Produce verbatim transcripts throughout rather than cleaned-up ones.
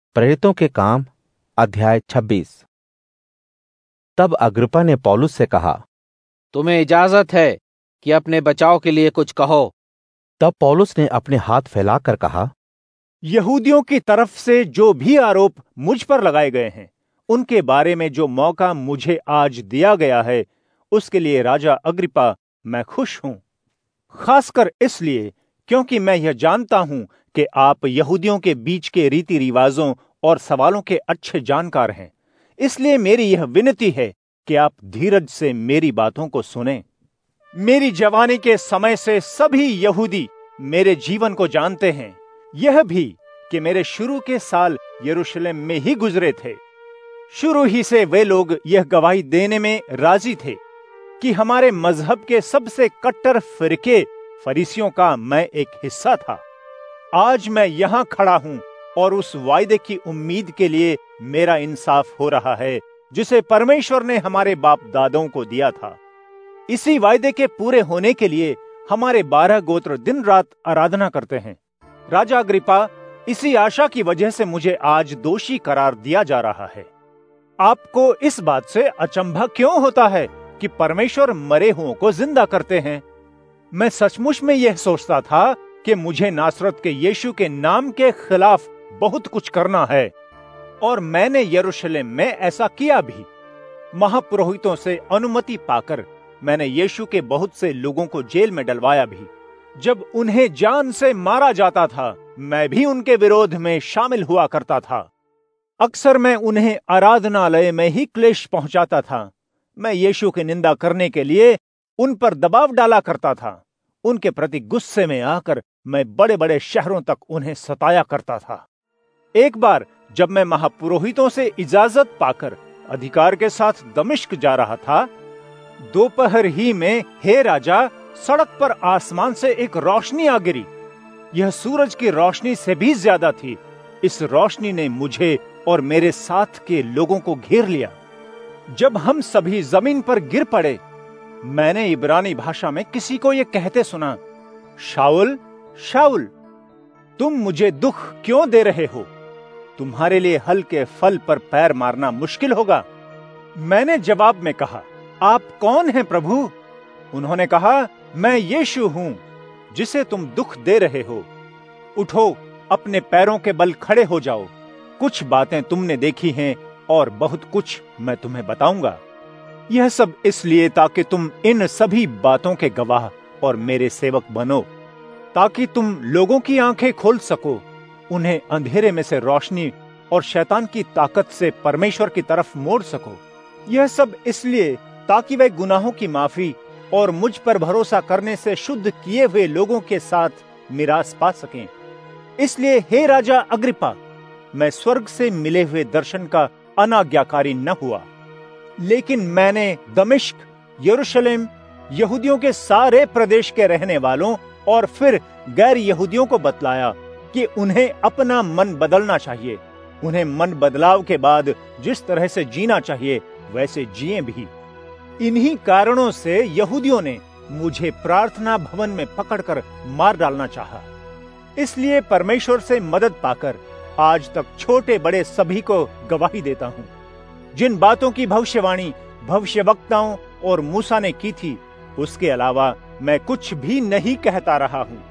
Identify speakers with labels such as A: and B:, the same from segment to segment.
A: प्रेरितों के काम अध्याय छब्बीस। तब अग्रिप्पा ने पौलुस से कहा,
B: तुम्हें इजाजत है कि अपने बचाव के लिए कुछ कहो।
A: तब पौलुस ने अपने हाथ फैलाकर कहा,
C: यहूदियों की तरफ से जो भी आरोप मुझ पर लगाए गए हैं, उनके बारे में जो मौका मुझे आज दिया गया है, उसके लिए राजा अग्रिप्पा मैं खुश हूं। खासकर इसलिए क्योंकि मैं यह जानता हूं कि आप यहूदियों के बीच के रीति रिवाजों और सवालों के अच्छे जानकार हैं। इसलिए मेरी यह विनती है कि आप धीरज से मेरी बातों को सुनें। मेरी जवानी के समय से सभी यहूदी मेरे जीवन को जानते हैं, यह भी कि मेरे शुरू के साल यरूशलेम में ही गुजरे थे। शुरू ही से वे लोग यह गवाही देने में राजी थे कि हमारे मजहब के सबसे कट्टर फिरके फरीसियों का मैं एक हिस्सा था। आज मैं यहां खड़ा हूं और उस वायदे की उम्मीद के लिए मेरा इंसाफ हो रहा है जिसे परमेश्वर ने हमारे बाप दादों को दिया था। इसी वायदे के पूरे होने के लिए हमारे बारह गोत्र दिन रात आराधना करते हैं। राजा अग्रिप्पा, इसी आशा की वजह से मुझे आज दोषी करार दिया जा रहा है। आपको इस बात से अचंभा क्यों होता है कि परमेश्वर मरे हुओं को जिंदा करते हैं? मैं सचमुच में यह सोचता था कि मुझे नासरत के यीशु के नाम के खिलाफ बहुत कुछ करना है, और मैंने यरूशलेम में ऐसा किया भी। महापुरोहितों से अनुमति पाकर मैंने यीशु के बहुत से लोगों को जेल में डलवाया भी। जब उन्हें जान से मारा जाता था, मैं भी उनके विरोध में शामिल हुआ करता था। अक्सर मैं उन्हें आराधनालय में ही क्लेश पहुंचाता था। मैं यीशु की निंदा करने के लिए उन पर दबाव डाला करता था। उनके प्रति गुस्से में आकर मैं बड़े बड़े शहरों तक उन्हें सताया करता था। एक बार जब मैं महापुरोहितों से इजाजत पाकर अधिकार के साथ दमिश्क जा रहा था, दोपहर ही में, हे राजा, सड़क पर आसमान से एक रोशनी आ गिरी। यह सूरज की रोशनी से भी ज्यादा थी। इस रोशनी ने मुझे और मेरे साथ के लोगों को घेर लिया। जब हम सभी जमीन पर गिर पड़े, मैंने इब्रानी भाषा में किसी को यह कहते सुना, शाऊल, शाऊल, तुम मुझे दुख क्यों दे रहे हो? तुम्हारे लिए हल्के फल पर पैर मारना मुश्किल होगा। मैंने जवाब में कहा, आप कौन हैं प्रभु? उन्होंने कहा, मैं यीशु हूं जिसे तुम दुख दे रहे हो। उठो, अपने पैरों के बल खड़े हो जाओ। कुछ बातें तुमने देखी हैं और बहुत कुछ मैं तुम्हें बताऊंगा। यह सब इसलिए ताकि तुम इन सभी बातों के गवाह और मेरे सेवक बनो, ताकि तुम लोगों की आंखें खोल सको, उन्हें अंधेरे में से रोशनी और शैतान की ताकत से परमेश्वर की तरफ मोड़ सको। यह सब इसलिए ताकि वे गुनाहों की माफी और मुझ पर भरोसा करने से शुद्ध किए हुए लोगों के साथ मिरास पा सकें। इसलिए हे राजा अग्रिप्पा, मैं स्वर्ग से मिले हुए दर्शन का अनाज्ञाकारी न हुआ, लेकिन मैंने दमिश्क, यरूशलेम, यहूदियों के सारे प्रदेश के रहने वालों और फिर गैर यहूदियों को बतलाया कि उन्हें अपना मन बदलना चाहिए। उन्हें मन बदलाव के बाद जिस तरह से जीना चाहिए वैसे जिए भी। इन्हीं कारणों से यहूदियों ने मुझे प्रार्थना भवन में पकड़कर मार डालना चाहा। इसलिए परमेश्वर से मदद पाकर आज तक छोटे बड़े सभी को गवाही देता हूं। जिन बातों की भविष्यवाणी भविष्यवक्ताओं और मूसा ने की थी, उसके अलावा मैं कुछ भी नहीं कहता रहा हूं।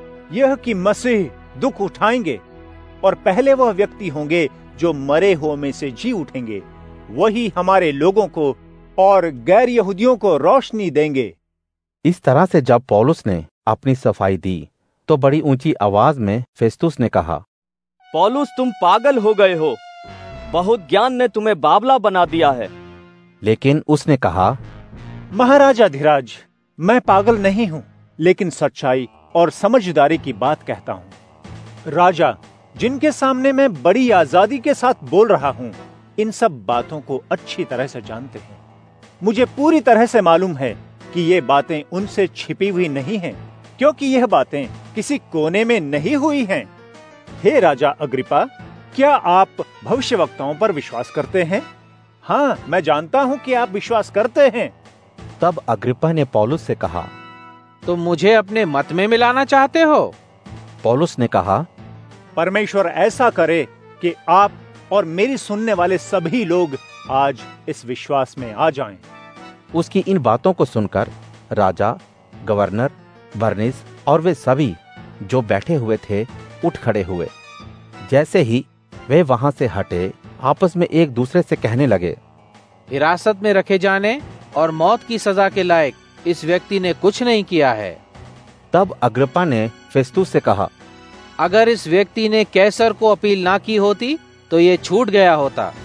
C: यह कि मसीह दुख उठाएंगे और पहले वह व्यक्ति होंगे जो मरे हुओं में से जी उठेंगे। वही हमारे लोगों को और गैर यहूदियों को रोशनी देंगे।
A: इस तरह से जब पौलुस ने अपनी सफाई दी तो बड़ी ऊंची आवाज में फेस्तुस ने कहा,
D: पौलुस, तुम पागल हो गए हो। बहुत ज्ञान ने तुम्हें बावला बना दिया है।
A: लेकिन उसने कहा,
C: महाराजा धीराज, मैं पागल नहीं हूं, लेकिन सच्चाई और समझदारी की बात कहता हूं। राजा, जिनके सामने मैं बड़ी आजादी के साथ बोल रहा हूं, इन सब बातों को अच्छी तरह से जानते हैं। मुझे पूरी तरह से मालूम है कि ये बातें उनसे छिपी हुई नहीं हैं, क्योंकि यह बातें किसी कोने में नहीं हुई हैं। हे राजा अग्रिप्पा, क्या आप भविष्यवक्ताओं पर विश्वास करते हैं? हाँ, मैं जानता हूं कि आप विश्वास करते हैं।
A: तब अग्रिप्पा ने पौलुस से कहा,
B: तुम मुझे अपने मत में मिलाना चाहते हो?
A: पौलुस ने कहा,
C: परमेश्वर ऐसा करे कि आप और मेरी सुनने वाले सभी लोग आज इस विश्वास में आ जाएं।
A: उसकी इन बातों को सुनकर राजा, गवर्नर, बरनीस और वे सभी जो बैठे हुए थे उठ खड़े हुए। जैसे ही वे वहां से हटे, आपस में एक दूसरे से कहने लगे,
B: हिरासत में रखे जाने और मौत की सजा के लायक इस व्यक्ति ने कुछ नहीं किया है।
A: तब अग्रिप्पा ने फेस्तुस से कहा,
B: अगर इस व्यक्ति ने कैसर को अपील ना की होती तो ये छूट गया होता।